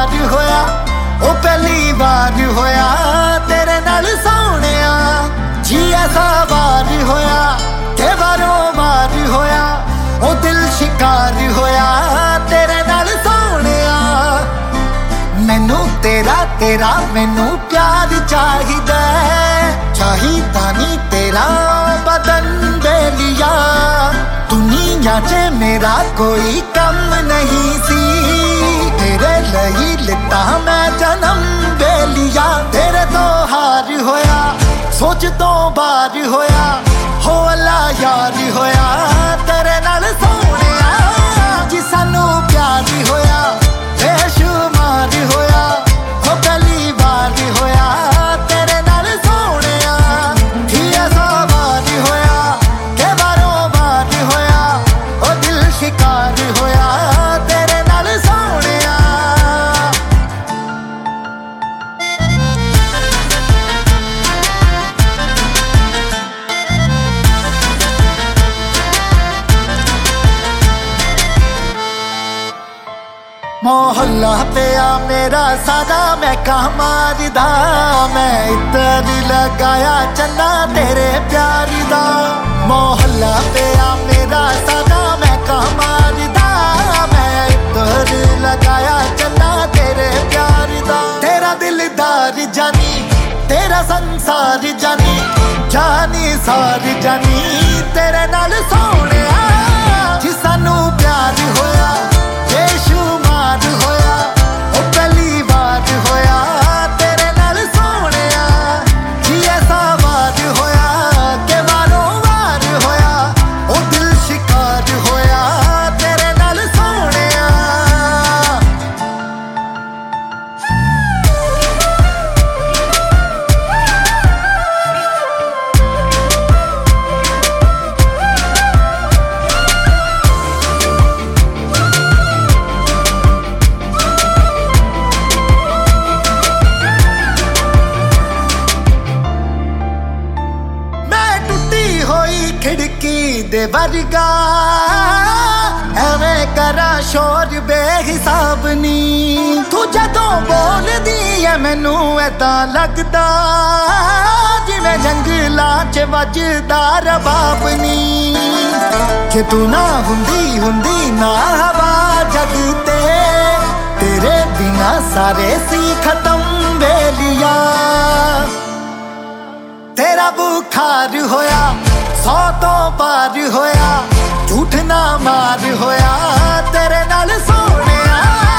वार होया, ओ पहली बार होया तेरे नाल सोहणिया। जी ऐसा वार होया के बारों बार होया, ओ दिल शिकार होया तेरे नाल सोहणिया। मैनू तेरा तेरा मैनू प्यार चाहिदा, चाहिदा नी तेरा बदन बेलिया। दुनिया च मेरा कोई कम नहीं सी, तेरे लई लिता मैं जन्म बेलिया। तेरे तो हार होया, सोच तो बार होया, हो अल्लाह यार होया तेरे नाल सोहणिया। जी सानू प्यार होया बेशुमार होया, हो पहली बार होया तेरे नाल सोहणिया। ही ऐसा वार होया के बारों बार होया, ओ दिल शिकार होया तेरे नाल सोहणिया। मोहल्ला पिया मेरा सादा मैं कहा मारदा, मैं इतर लगाया चन्ना तेरे प्यार दा। मोहल्ला पिया मेरा सादा मैं कहा मारदा, मैं इतर लगाया चन्ना तेरे प्यार दा। तेरा दिलदार जानी, तेरा संसार जानी, जानी सार जानी तेरे नाल सोहणिया। जी सानू प्यार होया बेशुमार होया, ओ पहली बार होया तेरे नाल सोहणिया। जी ऐसा वार होया के वारों वार होया, ओ दिल शिकार होया तेरे नाल सोहणिया। खिड़की दे वर्गा एवें करा शोर बेहिसाब नी, तू जदों बोलदी है मैनू ऐदां लगदा जिवें जंगलां च वजदा रबाब नी। जे तू ना हुंदी ना हवा जग ते, तेरे बिना सारे सी खत्म बेलिया। तेरा बुखार होया 100 तो पार होया, झूठ ना मार होया तेरे नाल सोहणिया।